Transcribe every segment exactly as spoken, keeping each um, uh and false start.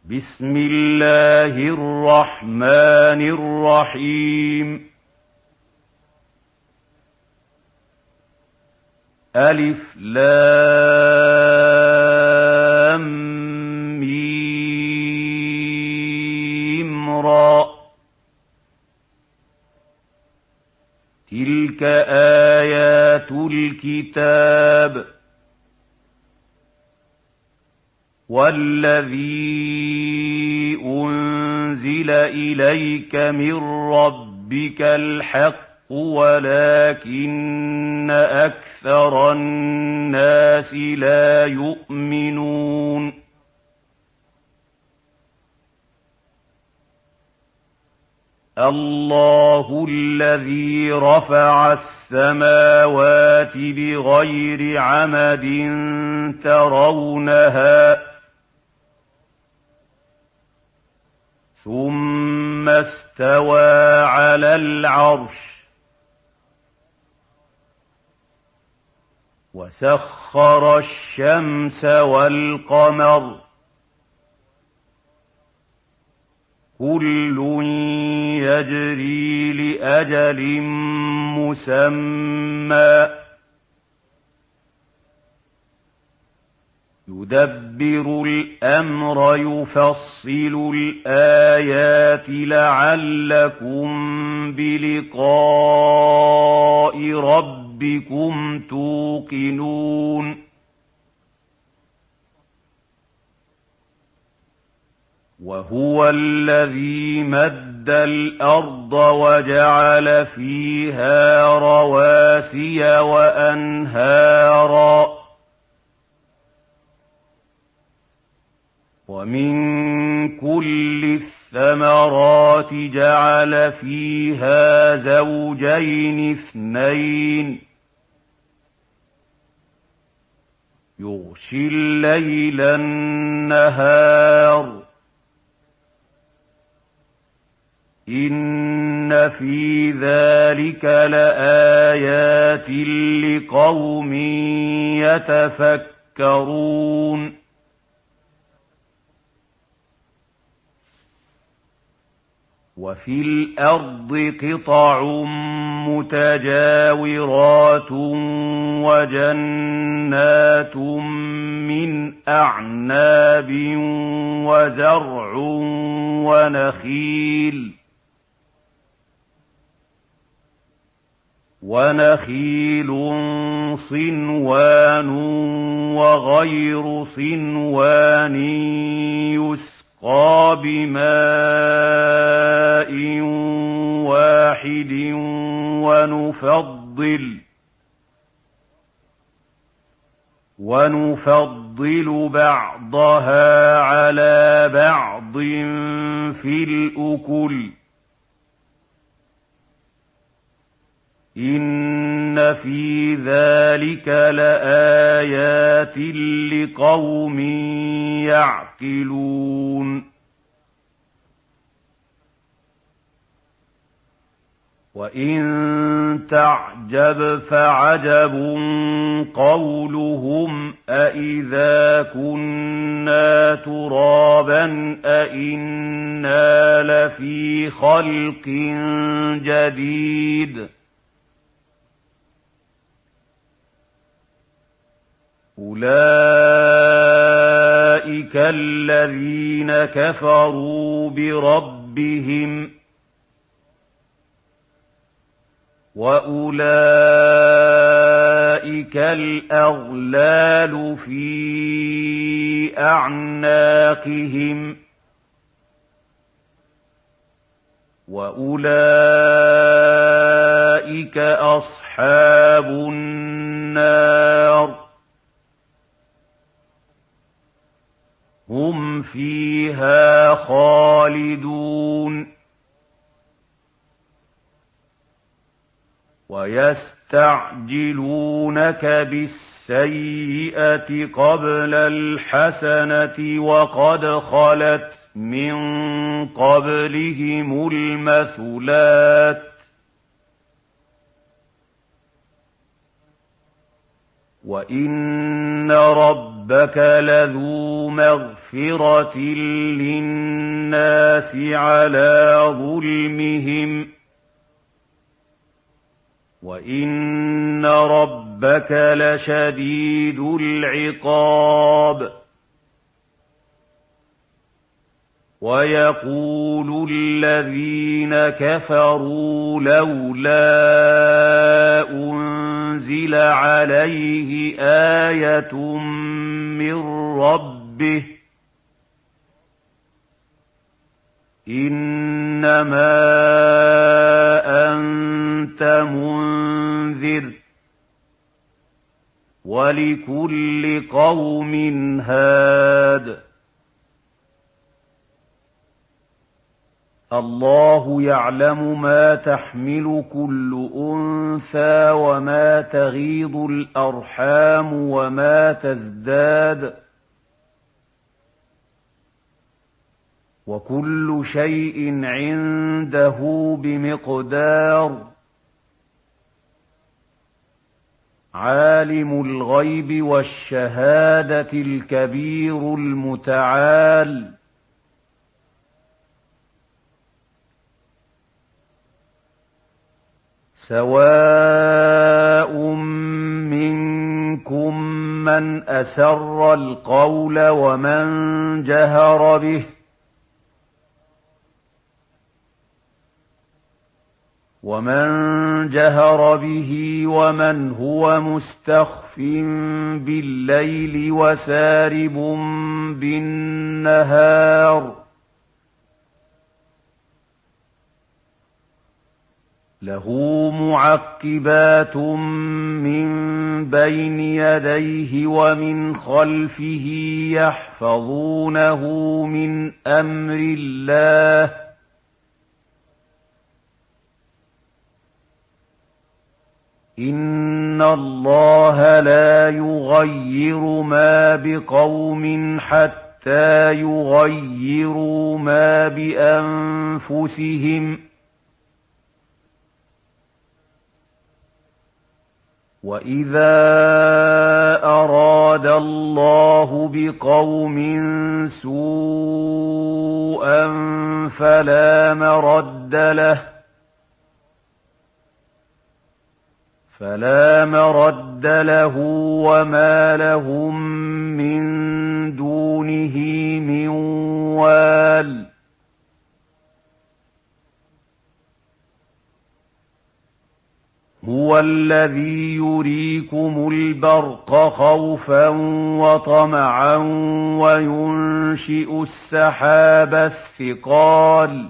بسم الله الرحمن الرحيم ألف لام ميم را تلك آيات الكتاب والذي أنزل إليك من ربك الحق ولكن أكثر الناس لا يؤمنون الله الذي رفع السماوات بغير عمد ترونها ثم استوى على العرش وسخر الشمس والقمر كل يجري لأجل مسمى يدبر الأمر يفصل الآيات لعلكم بلقاء ربكم توقنون وهو الذي مد الأرض وجعل فيها رواسي وأنهارا ومن كل الثمرات جعل فيها زوجين اثنين يغشي الليل النهار إن في ذلك لآيات لقوم يتفكرون وفي الأرض قطع متجاورات وجنات من أعناب وزرع ونخيل ونخيل صنوان وغير صنوان يسقى بماء واحد ونفضل ونفضل بعضها على بعض في الأكل إن في ذلك لآيات لقوم يعقلون وإن تعجب فعجب قولهم أإذا كنا ترابا أإنا لفي خلق جديد أولئك الذين كفروا بربهم وأولئك الأغلال في أعناقهم وأولئك أصحاب النار هم فيها خالدون ويستعجلونك بالسيئة قبل الحسنة وقد خلت من قبلهم المثلات وَإِنَّ رَبَّكَ لَذُو مَغْفِرَةٍ لِّلنَّاسِ عَلَىٰ ظُلْمِهِمْ وَإِنَّ رَبَّكَ لَشَدِيدُ الْعِقَابِ وَيَقُولُ الَّذِينَ كَفَرُوا لَوْلَا أُنزِلَ عَلَيْهِ آيَةٌ مِّن رَّبِّهِ ۖ إِنَّمَا أَنتَ مُنذِرٌ ۖ وَلِكُلِّ قَوْمٍ هَادٍ. اللَّهُ يَعْلَمُ مَا تَحْمِلُ كُلُّ أُنثَىٰ وَمَا تَغِيضُ الْأَرْحَامُ وَمَا تَزْدَادُ ۖ وَكُلُّ شَيْءٍ عِندَهُ بِمِقْدَارٍ. عَالِمُ الْغَيْبِ وَالشَّهَادَةِ الْكَبِيرُ الْمُتَعَالِ. سَوَاءٌ مِّنكُم مَّنْ أَسَرَّ الْقَوْلَ وَمَن جَهَرَ بِهِ وَمَن جَهَرَ بِهِ وَمَنْ هُوَ مُسْتَخْفٍ بِاللَّيْلِ وَسَارِبٌ بِالنَّهَارِ. لَهُ مُعَقِّبَاتٌ مِّن بَيْنِ يَدَيْهِ وَمِنْ خَلْفِهِ يَحْفَظُونَهُ مِنْ أَمْرِ اللَّهِ ۗ إِنَّ اللَّهَ لَا يُغَيِّرُ مَا بِقَوْمٍ حَتَّىٰ يُغَيِّرُوا مَا بِأَنفُسِهِمْ ۗ وَإِذَا أَرَادَ اللَّهُ بِقَوْمٍ سُوءًا فَلَا مَرَدَّ لَهُ فَلَا مَرَدَّ لَهُ وَمَا لَهُم مِّن دُونِهِ مِن وَالٍ. هُوَ الَّذِي يُرِيكُمُ الْبَرْقَ خَوْفًا وَطَمَعًا وَيُنشِئُ السَّحَابَ الثِّقَالَ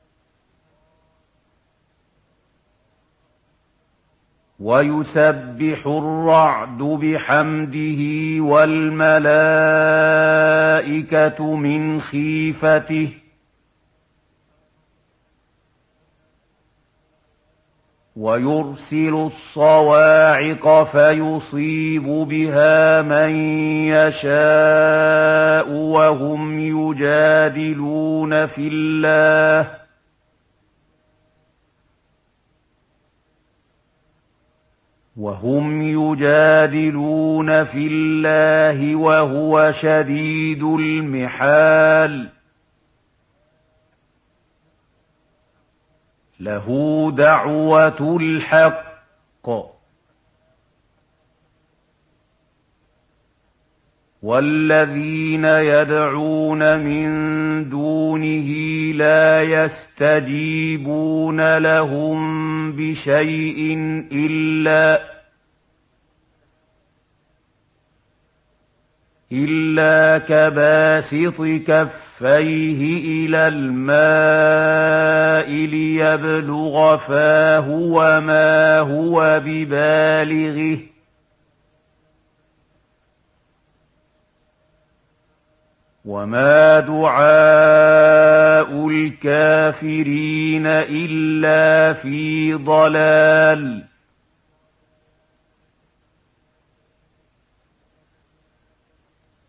وَيُسَبِّحُ الرَّعْدُ بِحَمْدِهِ وَالْمَلَائِكَةُ مِنْ خِيفَتِهِ وَيُرْسِلُ الصَّوَاعِقَ فَيُصِيبُ بِهَا مَن يَشَاءُ وَهُمْ يُجَادِلُونَ فِي اللَّهِ وَهُمْ يُجَادِلُونَ فِي اللَّهِ وَهُوَ شَدِيدُ الْمِحَالِ. لَهُ دَعْوَةُ الْحَقِّ ۖ وَالَّذِينَ يَدْعُونَ مِن دُونِهِ لَا يَسْتَجِيبُونَ لَهُم بِشَيْءٍ إِلَّا إِلَّا كَبَاسِطِ كَفَّيْهِ إِلَى الْمَاءِ لِيَبْلُغَ فَاهُ وَمَا هُوَ بِبَالِغِهِ ۚ وَمَا دُعَاءُ الْكَافِرِينَ إِلَّا فِي ضَلَالٍ.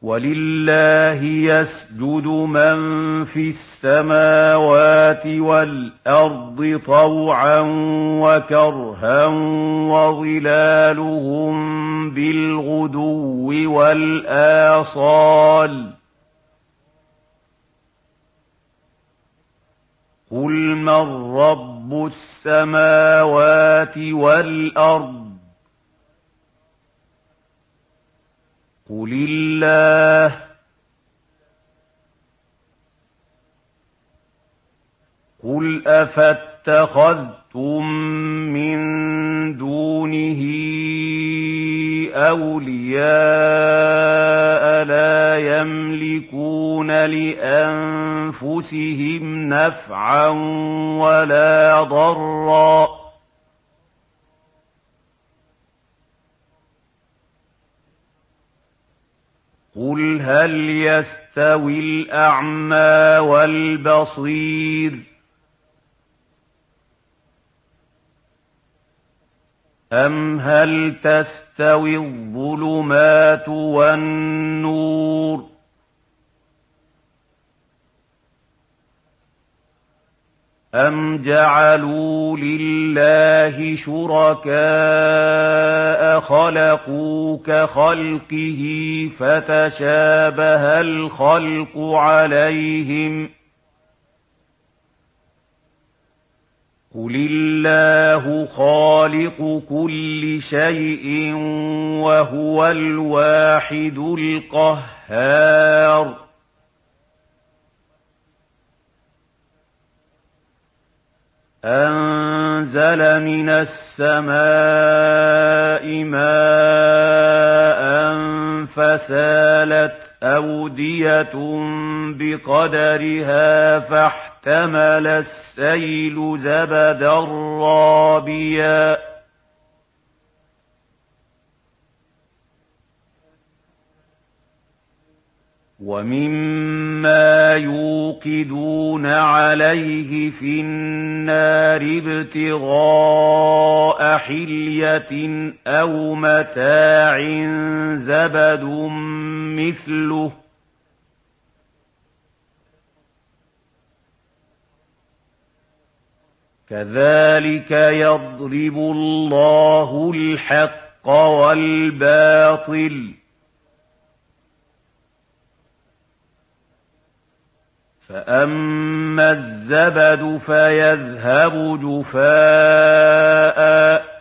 وَلِلَّهِ يَسْجُدُ مَن فِي السَّمَاوَاتِ وَالْأَرْضِ طَوْعًا وَكَرْهًا وَظِلَالُهُم بِالْغُدُوِّ وَالْآصَالِ ۩ قُلْ مَن رَّبُّ السَّمَاوَاتِ وَالْأَرْضِ ۖ قُلِ اللَّهُ ۚ قُلْ أَفَاتَّخَذْتُم مِّن دُونِهِ أَوْلِيَاءَ لَا يَمْلِكُونَ لِأَنفُسِهِمْ نَفْعًا وَلَا ضَرًّا ۚ قُلْ هَلْ يَسْتَوِي الْأَعْمَىٰ وَالْبَصِيرُ أَمْ هَلْ تَسْتَوِي الظُّلُمَاتُ وَالنُّورُ أَمْ جَعَلُوا لِلَّهِ شُرَكَاءَ خَلَقُوا كَخَلْقِهِ فَتَشَابَهَ الْخَلْقُ عَلَيْهِمْ ۚ قُلِ اللَّهُ خَالِقُ كُلِّ شَيْءٍ وَهُوَ الْوَاحِدُ الْقَهَّارُ أَنزَلَ مِنَ السَّمَاءِ مَاءً فَسَالَتْ أَوْدِيَةٌ بِقَدَرِهَا فَاحْتَمَلَ السَّيْلُ زَبَدًا رَّابِيًا ۚ وَمِمَّا يُوقِدُونَ عَلَيْهِ فِي النَّارِ ابْتِغَاءَ حِلْيَةٍ أَوْ مَتَاعٍ زَبَدٌ مِّثْلُهُ ۚ كَذَٰلِكَ يَضْرِبُ اللَّهُ الْحَقَّ وَالْبَاطِلَ ۚ فَأَمَّا الزَّبَدُ فَيَذْهَبُ جُفَاءً ۖ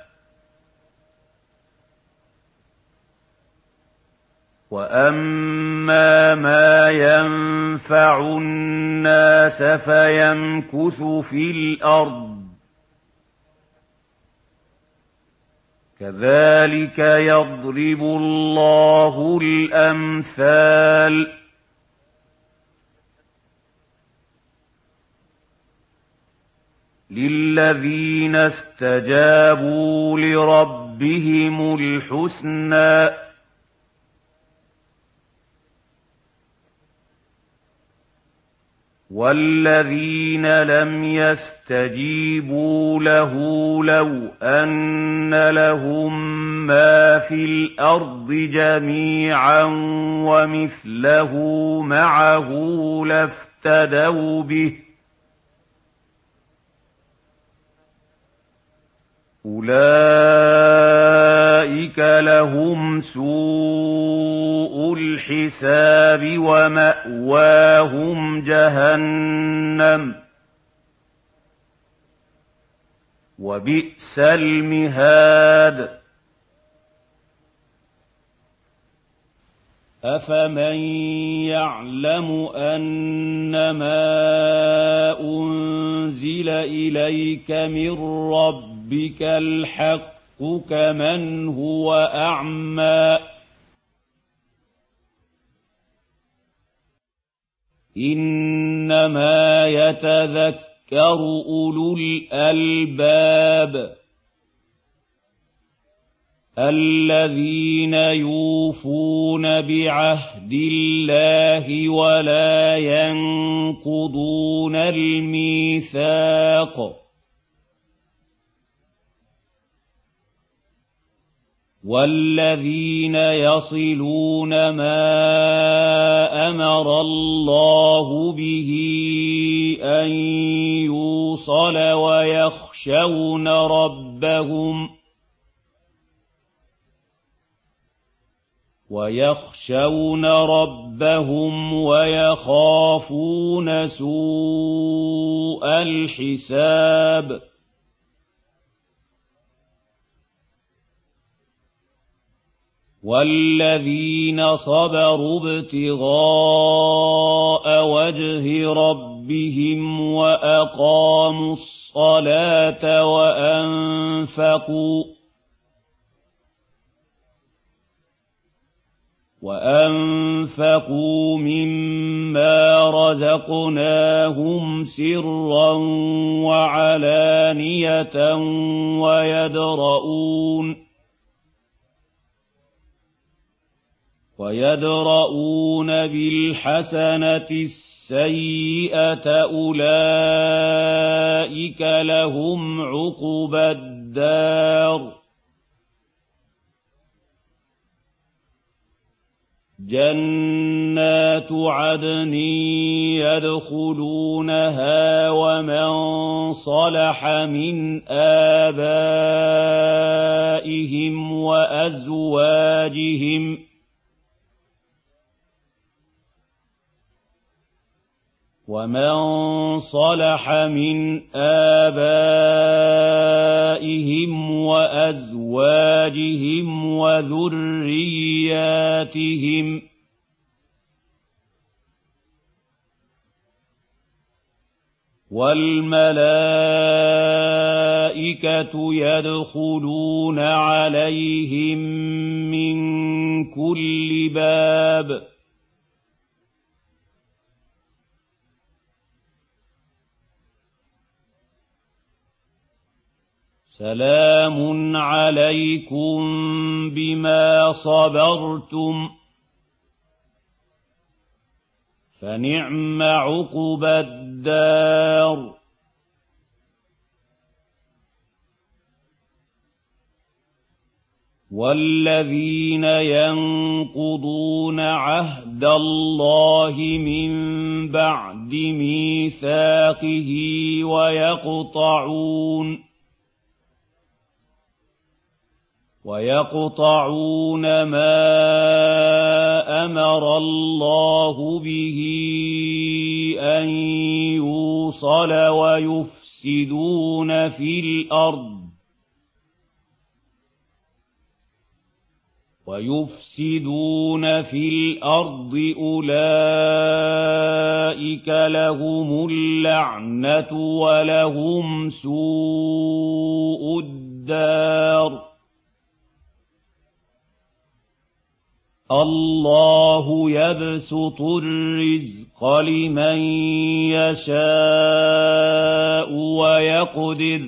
وَأَمَّا مَا يَنفَعُ النَّاسَ فَيَمْكُثُ فِي الْأَرْضِ ۚ كَذَٰلِكَ يَضْرِبُ اللَّهُ الْأَمْثَالَ ۗ لِلَّذِينَ اسْتَجَابُوا لِرَبِّهِمُ الْحُسْنَىٰ ۚ وَالَّذِينَ لَمْ يَسْتَجِيبُوا لَهُ لَوْ أَنَّ لَهُم مَّا فِي الْأَرْضِ جَمِيعًا وَمِثْلَهُ مَعَهُ لَافْتَدَوْا بِهِ ۚ أُولَٰئِكَ لَهُمْ سُوءُ الْحِسَابِ وَمَأْوَاهُمْ جَهَنَّمُ ۖ وَبِئْسَ الْمِهَادُ أَفَمَن يَعْلَمُ أَنَّمَا أُنزِلَ إِلَيْكَ مِن رَّبِّكَ الْحَقُّ كَمَنْ هُوَ أَعْمَىٰ ۚ إِنَّمَا يَتَذَكَّرُ أُولُو الْأَلْبَابِ الَّذِينَ يُوفُونَ بِعَهْدِ اللَّهِ وَلَا يَنقُضُونَ الْمِيثَاقَ والذين يصلون ما أمر الله به أن يوصل ويخشون ربهم ويخشون ربهم ويخافون سوء الحساب والذين صبروا ابتغاء وجه ربهم وأقاموا الصلاة وأنفقوا وأنفقوا مما رزقناهم سرا وعلانية ويدرؤون ويدرؤون بالحسنة السيئة أولئك لهم عقبى الدار جنات عدن يدخلونها ومن صلح من آبائهم وأزواجهم ومن صلح من آبائهم وأزواجهم وذرياتهم والملائكة يدخلون عليهم من كل باب سلام عليكم بما صبرتم فنعم عقبى الدار والذين ينقضون عهد الله من بعد ميثاقه ويقطعون ويقطعون ما أمر الله به أن يوصل ويفسدون في الأرض ويفسدون في الأرض أولئك لهم اللعنة ولهم سوء الدار الله يبسط الرزق لمن يشاء ويقدر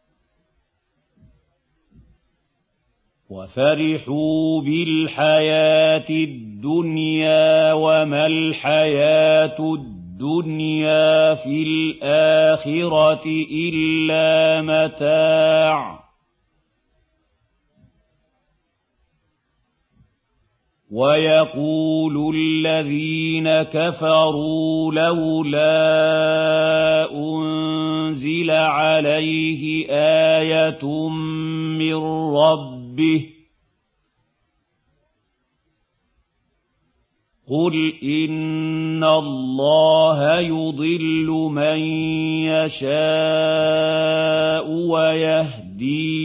وفرحوا بالحياة الدنيا وما الحياة الدنيا في الآخرة إلا متاع ويقول الذين كفروا لولا أنزل عليه آية من ربه قل إن الله يضل من يشاء ويهدي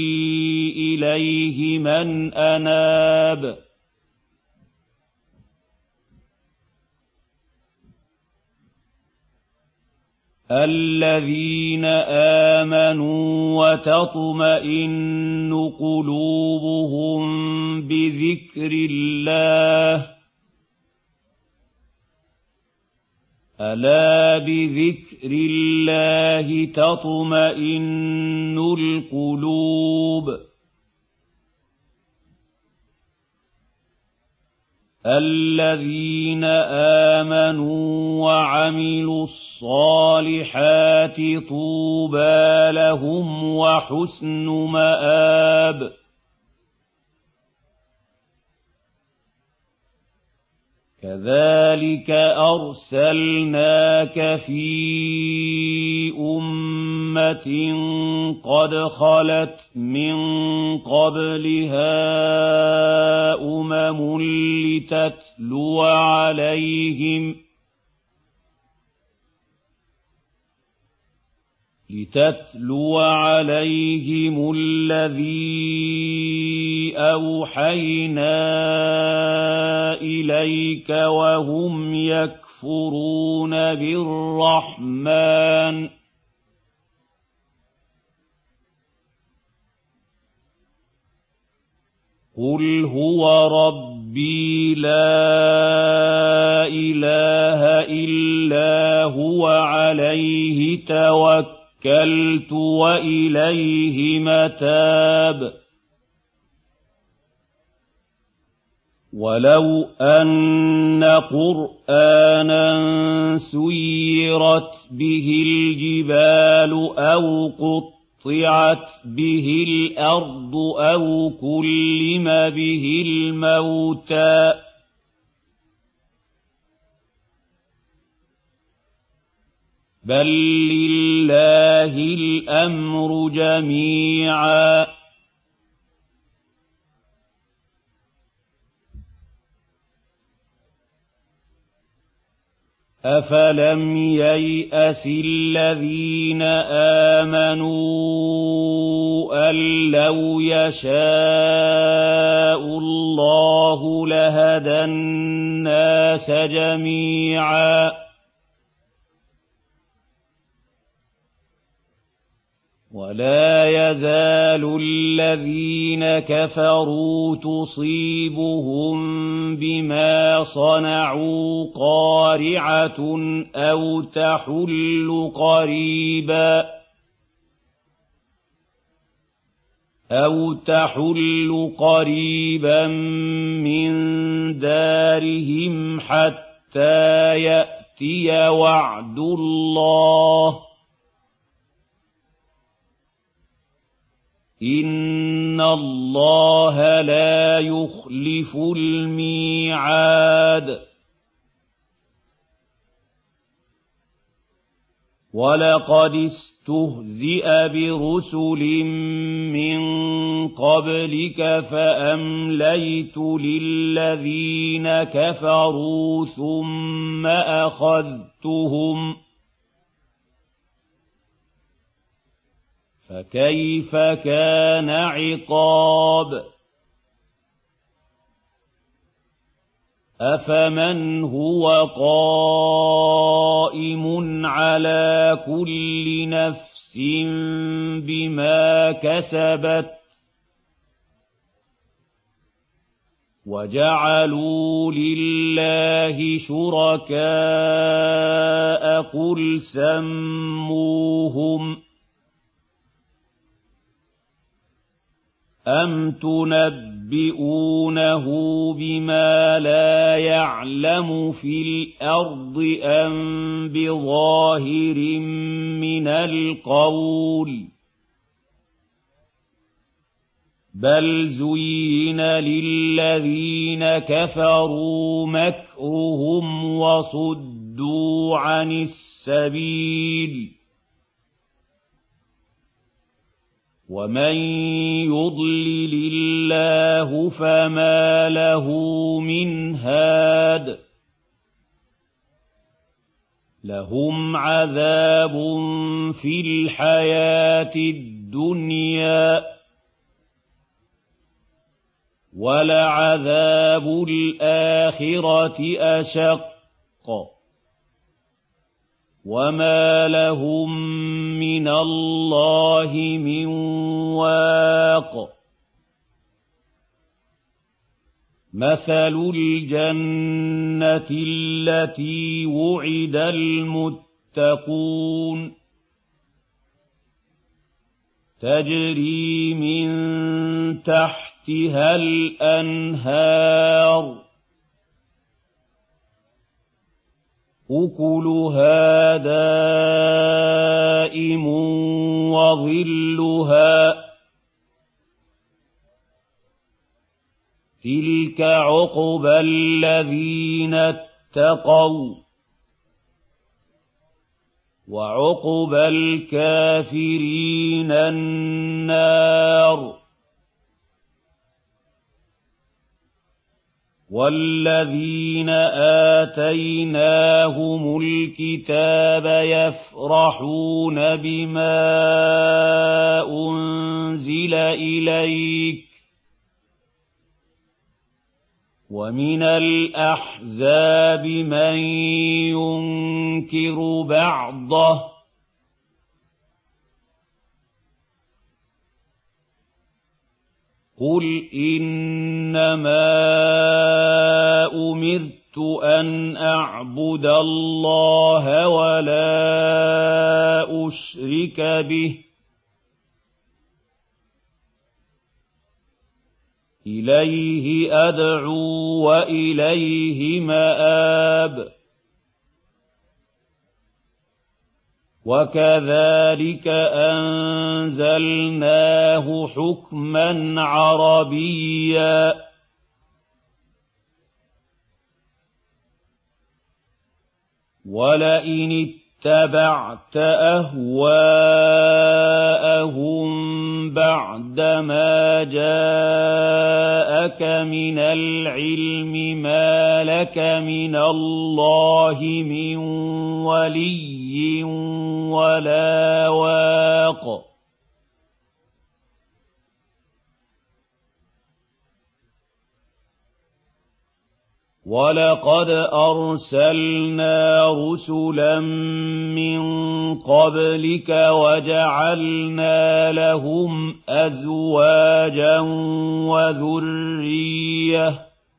إليه من أناب الذين آمنوا وتطمئن قلوبهم بذكر الله ألا بذكر الله تطمئن القلوب الذين آمنوا وعملوا الصالحات طوبى لهم وحسن مآب كذلك أرسلناك في أمة قد خلت من قبلها أمم لتتلو عليهم لتتلو عليهم الذي أوحينا إليك وهم يكفرون بالرحمن قل هو ربي لا إله إلا هو عليه توكلت توكلت وإليه متاب ولو أن قرآنا سيرت به الجبال أو قطعت به الأرض أو كلم به الموتى بل لله الأمر جميعا أفلم ييأس الذين آمنوا أن لو يشاء الله لهدى الناس جميعا ولا يزال الذين كفروا تصيبهم بما صنعوا قارعة أو تحل قريبا أو تحل قريبا من دارهم حتى يأتي وعد الله إن الله لا يخلف الميعاد ولقد استهزئ برسل من قبلك فأمليت للذين كفروا ثم أخذتهم فكيف كان عقاب أفمن هو قائم على كل نفس بما كسبت وجعلوا لله شركاء قل سموهم أم تنبئونه بما لا يعلم في الأرض أم بظاهر من القول بل زين للذين كفروا مكرهم وصدوا عن السبيل ومن يضلل الله فما له من هاد لهم عذاب في الحياة الدنيا ولعذاب الآخرة أشق وما لهم من الله من واق مثل الجنة التي وعد المتقون تجري من تحتها الأنهار أكلها دائم وظلها تِلْكَ عُقْبَى الَّذِينَ اتَّقَوْا ۖ وَعُقْبَى الْكَافِرِينَ النَّارُ. وَالَّذِينَ آتَيْنَاهُمُ الْكِتَابَ يَفْرَحُونَ بِمَا أُنزِلَ إِلَيْكَ ۖ وَمِنَ الْأَحْزَابِ مَن يُنكِرُ بَعْضَهُ ۚ قُلْ إِنَّمَا أُمِرْتُ أَنْ أَعْبُدَ اللَّهَ وَلَا أُشْرِكَ بِهِ ۚ إِلَيْهِ أَدْعُو وَإِلَيْهِ مَآبِ. وَكَذَٰلِكَ أَنزَلْنَاهُ حُكْمًا عَرَبِيًّا ۚ وَلَئِنِ اتَّبَعْتَ أَهْوَاءَهُم بَعْدَمَا جَاءَكَ مِنَ الْعِلْمِ مَا لَكَ مِنَ اللَّهِ مِن وَلِيٍّ وَلَا وَاقٍ. وَلَقَدْ أَرْسَلْنَا رُسُلًا مِّن قَبْلِكَ وَجَعَلْنَا لَهُمْ أَزْوَاجًا وَذُرِّيَّةً ۚ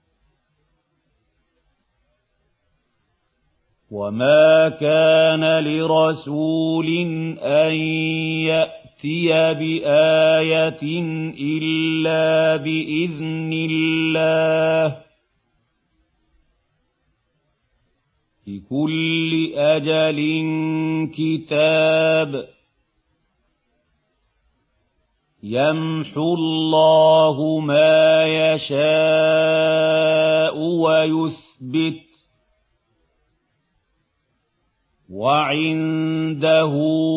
وَمَا كَانَ لِرَسُولٍ أَن يَأْتِيَ بِآيَةٍ إِلَّا بِإِذْنِ اللَّهِ ۗ لِكُلِّ أَجَلٍ كِتَابٌ. يَمْحُو اللَّهُ مَا يَشَاءُ وَيُثْبِتُ ۖ وَعِندَهُ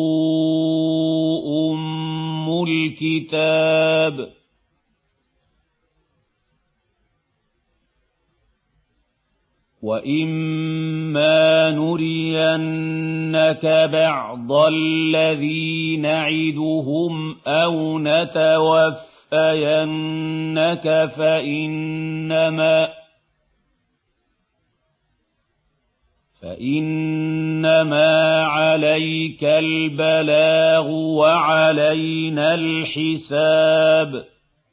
أُمُّ الْكِتَابِ. وَإِمَّا نُرِيَنَّكَ بَعْضَ الَّذِي نَعِدُهُمْ أَوْ نَتَوَفَّيَنَّكَ فَإِنَّمَا فَإِنَّمَا عَلَيْكَ الْبَلَاغُ وَعَلَيْنَا الْحِسَابُ.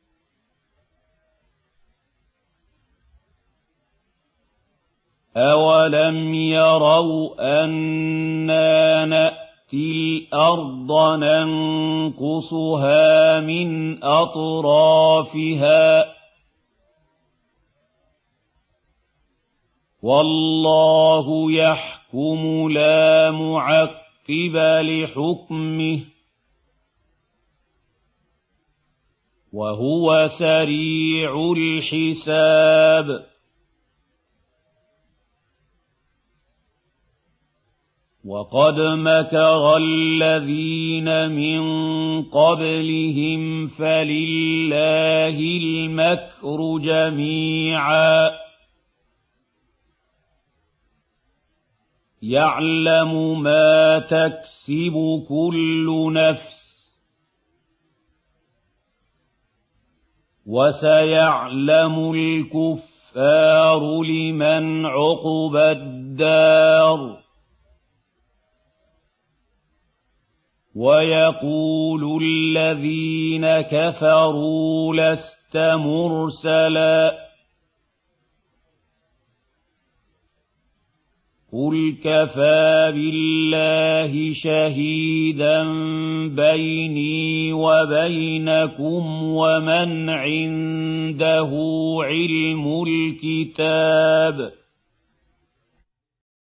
أَوَلَمْ يَرَوْا أَنَّا نَأْتِي الْأَرْضَ نَنقُصُهَا مِنْ أَطْرَافِهَا ۚ وَاللَّهُ يَحْكُمُ لَا مُعَقِّبَ لِحُكْمِهِ ۚ وَهُوَ سَرِيعُ الْحِسَابِ. وَقَدْ مَكَرَ الَّذِينَ مِن قَبْلِهِمْ فَلِلَّهِ الْمَكْرُ جَمِيعًا ۖ يَعْلَمُ مَا تَكْسِبُ كُلُّ نَفْسٍ ۗ وَسَيَعْلَمُ الْكُفَّارُ لِمَنْ عُقْبَى الدَّارِ. وَيَقُولُ الَّذِينَ كَفَرُوا لَسْتَ مُرْسَلًا ۚ قُلْ كَفَىٰ بِاللَّهِ شَهِيدًا بَيْنِي وَبَيْنَكُمْ وَمَنْ عِندَهُ عِلْمُ الْكِتَابِ.